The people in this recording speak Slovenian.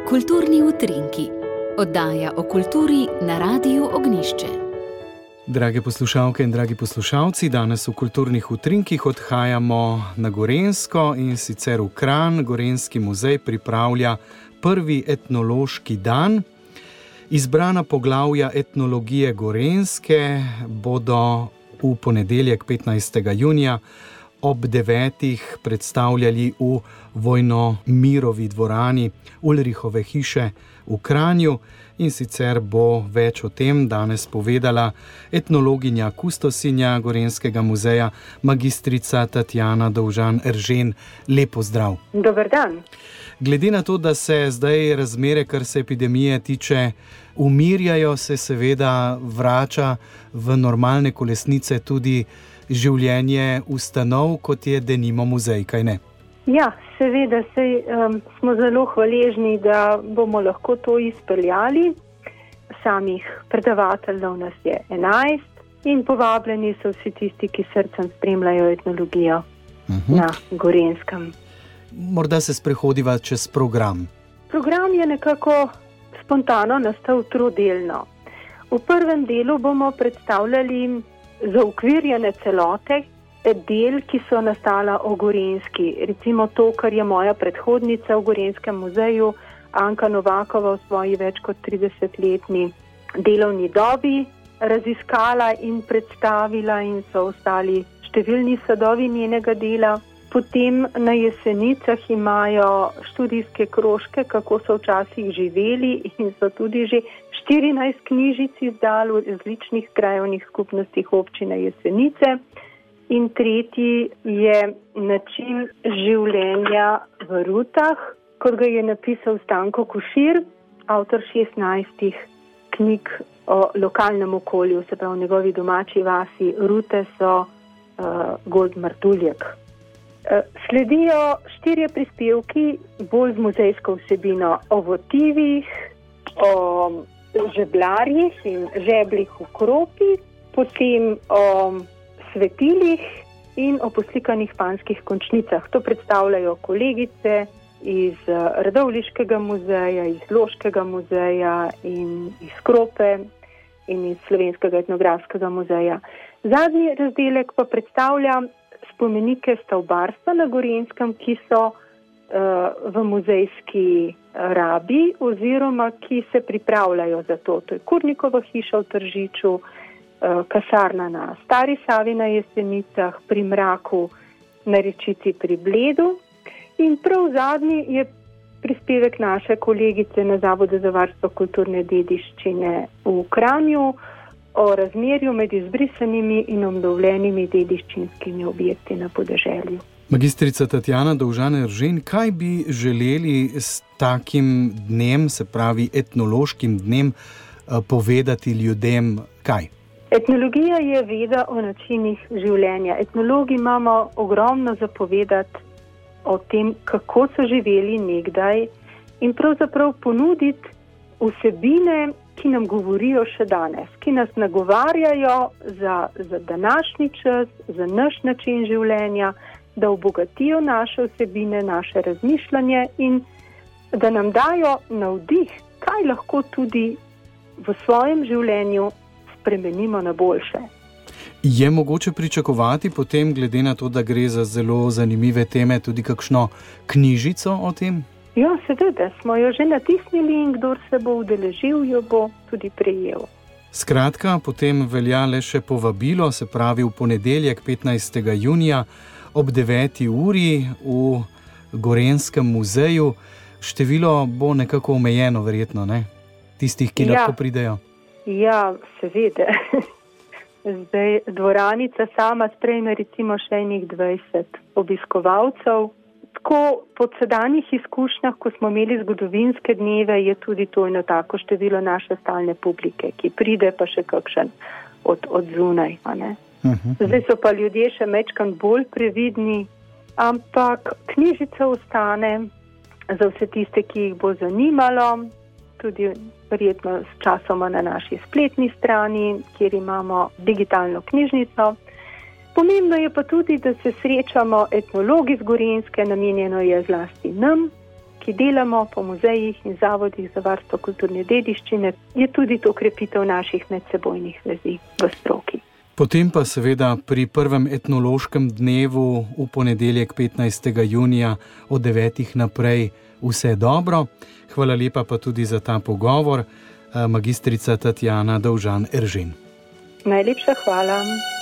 Kulturni utrinki, oddaja o kulturi na Radiu Ognjišče. Drage poslušalke in dragi poslušalci, danes v Kulturnih utrinkih odhajamo na Gorenjsko in sicer v Kranj. Gorenjski muzej pripravlja prvi etnološki dan. Izbrana poglavja etnologije Gorenjske bodo v ponedeljek 15. junija ob 9. predstavljali v Vojnomirovi dvorani Ulrihove hiše v Kranju, in sicer bo več o tem danes povedala etnologinja, kustosinja Gorenjskega muzeja, magistrica Tatjana Dovžan-Eržen. Lep pozdrav. Dober dan. Glede na to, da se zdaj razmere, kar se epidemije tiče, umirjajo, se seveda vrača v normalne kolesnice tudi življenje ustanov, kot je denimo muzej, kaj ne? Ja, seveda smo zelo hvaležni, da bomo lahko to izpeljali. Samih predavateljev nas je 11 in povabljeni so vsi tisti, ki srcem spremljajo etnologijo na Gorenjskem. Morda se sprehodiva čez program. Program je nekako spontano nastal trodelno. V prvem delu bomo predstavljali zaokvirjene celote, del, ki so nastala o Gorenjski. Recimo to, kar je moja predhodnica v Gorenjskem muzeju, Anka Novakova, v svoji več kot 30-letni delovni dobi raziskala in predstavila, in so ostali številni sadovi njenega dela. Potem na Jesenicah imajo študijske krožke, kako so včasih živeli, in so tudi že 14 knjižic izdali v različnih krajevnih skupnostih občine Jesenice. In tretji je način življenja v rutah, kot ga je napisal Stanko Košir, avtor 16 knjig o lokalnem okolju, se pravi v njegovi domači vasi. Rute so Gozd Martuljek. Sledijo 4 prispevki bolj z muzejsko vsebino o votivih, o žeblarjih in žeblih v kropi, potem o svetilih in o poslikanih panskih končnicah. To predstavljajo kolegice iz Radovljiškega muzeja, iz Loškega muzeja in iz Krope in iz Slovenskega etnografskega muzeja. Zadnji razdelek pa predstavlja spomenike stavbarstva na Gorenjskem, ki so v muzejski rabi oziroma ki se pripravljajo za to. To je Kurnikova hiša v Tržiču, kasarna na Stari Savi na Jesenicah, pri Mraku na Rečici pri Bledu. In prav zadnji je prispevek naše kolegice na Zavodu za varstvo kulturne dediščine v Kranju o razmerju med izbrisanimi in obnovljenimi dediščinskimi objekti na podeželju. Magistrica Tatjana Dovžan-Eržen, kaj bi želeli s takim dnem, se pravi etnološkim dnem, povedati ljudem? Kaj? Etnologija je veda o načinih življenja. Etnologi imamo ogromno zapovedati o tem, kako so živeli nekdaj, in pravzaprav ponuditi vsebine, ki nam govorijo še danes, ki nas nagovarjajo za današnji čas, za naš način življenja, da obogatijo naše vsebine, naše razmišljanje in da nam dajo navdih, kaj lahko tudi v svojem življenju spremenimo na boljše. Je mogoče pričakovati potem, glede na to, da gre za zelo zanimive teme, tudi kakšno knjižico o tem? Ja, seveda, smo jo že natisnili in kdor se bo udeležil, jo bo tudi prejel. Skratka, potem velja le še povabilo, se pravi v ponedeljek 15. junija ob 9. uri v Gorenjskem muzeju. Število bo nekako omejeno, verjetno, ne? Tistih, ki lahko pridejo. Ja, seveda. Zdaj, dvoranica sama sprejme recimo še enih 20 obiskovalcev. Tako po sedanjih izkušnjah, ko smo imeli zgodovinske dneve, je tudi to eno tako število naše stalne publike, ki pride pa še kakšen od zunaj. Zdaj so pa ljudje še mečkan bolj previdni, ampak knjižica ostane za vse tiste, ki jih bo zanimalo, tudi verjetno s časoma na naši spletni strani, kjer imamo digitalno knjižnico. Pomembno je pa tudi, da se srečamo etnologi z Gorenjske, namenjeno je zlasti nam, ki delamo po muzejih in zavodih za varstvo kulturne dediščine, je tudi to krepitev naših medsebojnih vezi v stroki. Potem pa seveda pri prvem etnološkem dnevu v ponedeljek 15. junija od 9. naprej vse dobro. Hvala lepa pa tudi za ta pogovor, magistrica Tatjana Dovžan Eržen. Najlepša hvala.